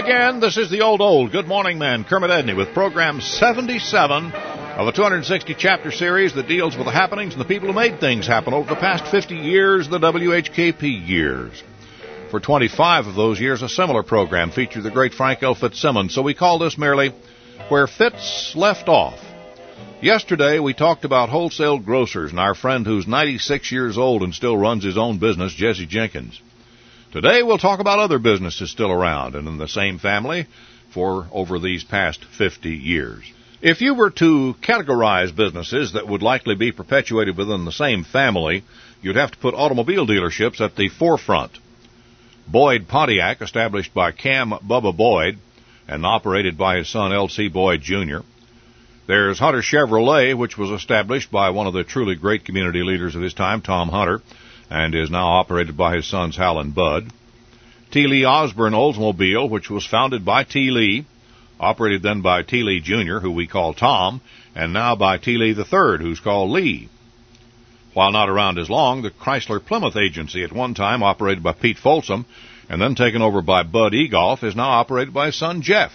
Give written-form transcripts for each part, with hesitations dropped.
again. This is the old Good Morning Man, Kermit Edney, with program 77 of a 260-chapter series that deals with the happenings and the people who made things happen over the past 50 years, the WHKP years. For 25 of those years, a similar program featured the great Frank L. Fitzsimmons, so we call this merely Where Fitz Left Off. Yesterday, we talked about wholesale grocers and our friend who's 96 years old and still runs his own business, Jesse Jenkins. Today, we'll talk about other businesses still around and in the same family for over these past 50 years. If you were to categorize businesses that would likely be perpetuated within the same family, you'd have to put automobile dealerships at the forefront. Boyd Pontiac, established by Cam Bubba Boyd and operated by his son L.C. Boyd, Jr. There's Hunter Chevrolet, which was established by one of the truly great community leaders of his time, Tom Hunter, and is now operated by his sons Hal and Bud. T. Lee Osborne Oldsmobile, which was founded by T. Lee, operated then by T. Lee Jr., who we call Tom, and now by T. Lee III, who's called Lee. While not around as long, the Chrysler Plymouth Agency, at one time operated by Pete Folsom, and then taken over by Bud Egolf, is now operated by his son Jeff.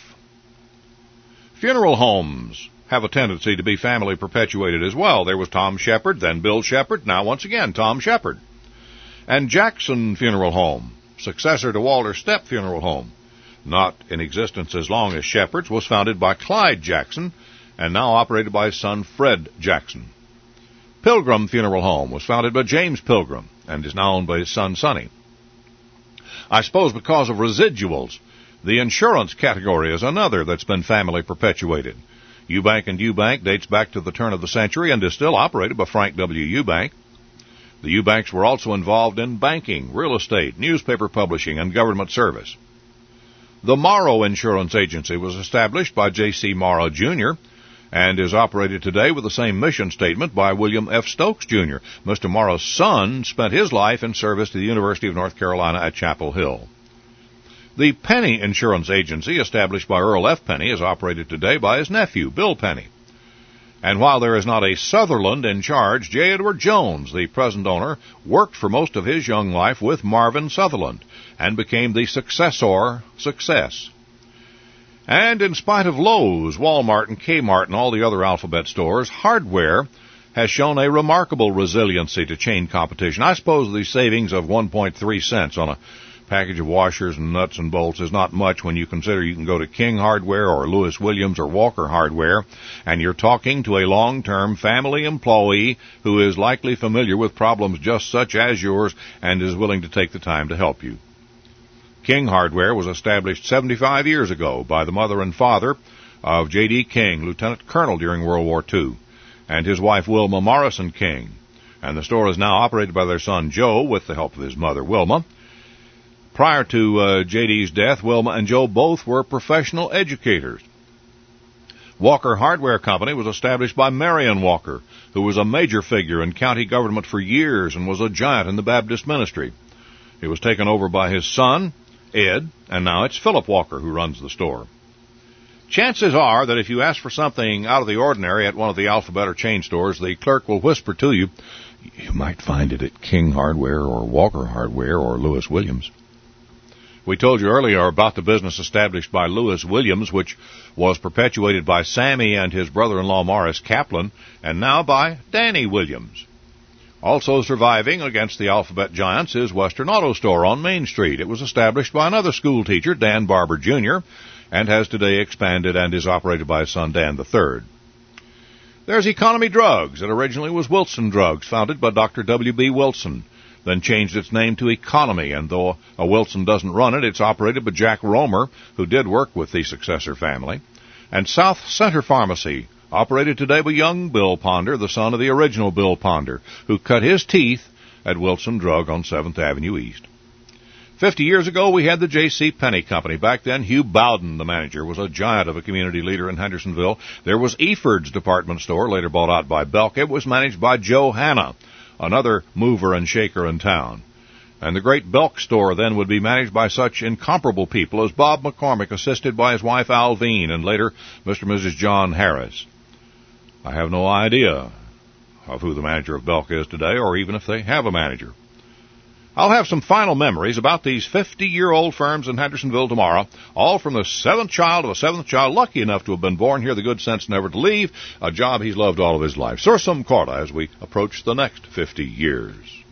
Funeral homes have a tendency to be family perpetuated as well. There was Tom Shepard, then Bill Shepard, now once again Tom Shepard. And Jackson Funeral Home, successor to Walter Stepp Funeral Home, not in existence as long as Shepard's, was founded by Clyde Jackson and now operated by his son Fred Jackson. Pilgrim Funeral Home was founded by James Pilgrim and is now owned by his son Sonny. I suppose because of residuals, the insurance category is another that's been family perpetuated. Eubank and Eubank dates back to the turn of the century and is still operated by Frank W. Eubank. The Eubanks were also involved in banking, real estate, newspaper publishing, and government service. The Morrow Insurance Agency was established by J.C. Morrow, Jr., and is operated today with the same mission statement by William F. Stokes, Jr. Mr. Morrow's son spent his life in service to the University of North Carolina at Chapel Hill. The Penny Insurance Agency, established by Earl F. Penny, is operated today by his nephew, Bill Penny. And while there is not a Sutherland in charge, J. Edward Jones, the present owner, worked for most of his young life with Marvin Sutherland and became the successor success. And in spite of Lowe's, Walmart, and Kmart, and all the other alphabet stores, hardware has shown a remarkable resiliency to chain competition. I suppose the savings of 1.3 cents on a package of washers and nuts and bolts is not much when you consider you can go to King Hardware or Lewis Williams or Walker Hardware, and you're talking to a long-term family employee who is likely familiar with problems just such as yours and is willing to take the time to help you. King Hardware was established 75 years ago by the mother and father of J.D. King, Lieutenant Colonel during World War II, and his wife Wilma Morrison King, and the store is now operated by their son Joe with the help of his mother Wilma. Prior to J.D.'s death, Wilma and Joe both were professional educators. Walker Hardware Company was established by Marion Walker, who was a major figure in county government for years and was a giant in the Baptist ministry. It was taken over by his son, Ed, and now it's Philip Walker who runs the store. Chances are that if you ask for something out of the ordinary at one of the alphabet or chain stores, the clerk will whisper to you, "You might find it at King Hardware or Walker Hardware or Lewis Williams." We told you earlier about the business established by Lewis Williams, which was perpetuated by Sammy and his brother-in-law Morris Kaplan, and now by Danny Williams. Also surviving against the alphabet giants is Western Auto Store on Main Street. It was established by another school teacher, Dan Barber, Jr., and has today expanded and is operated by his son, Dan III. There's Economy Drugs. It originally was Wilson Drugs, founded by Dr. W.B. Wilson, then changed its name to Economy, and though a Wilson doesn't run it, it's operated by Jack Romer, who did work with the successor family. And South Center Pharmacy, operated today by young Bill Ponder, the son of the original Bill Ponder, who cut his teeth at Wilson Drug on 7th Avenue East. 50 years ago, we had the J.C. Penney Company. Back then, Hugh Bowden, the manager, was a giant of a community leader in Hendersonville. There was Eford's department store, later bought out by Belk. It was managed by Joe Hanna, another mover and shaker in town. And the great Belk store then would be managed by such incomparable people as Bob McCormick, assisted by his wife Alvine, and later Mr. and Mrs. John Harris. I have no idea of who the manager of Belk is today, or even if they have a manager. I'll have some final memories about these 50-year-old firms in Hendersonville tomorrow, all from the seventh child of a seventh child, lucky enough to have been born here, the good sense never to leave, a job he's loved all of his life. Sursum corda as we approach the next 50 years.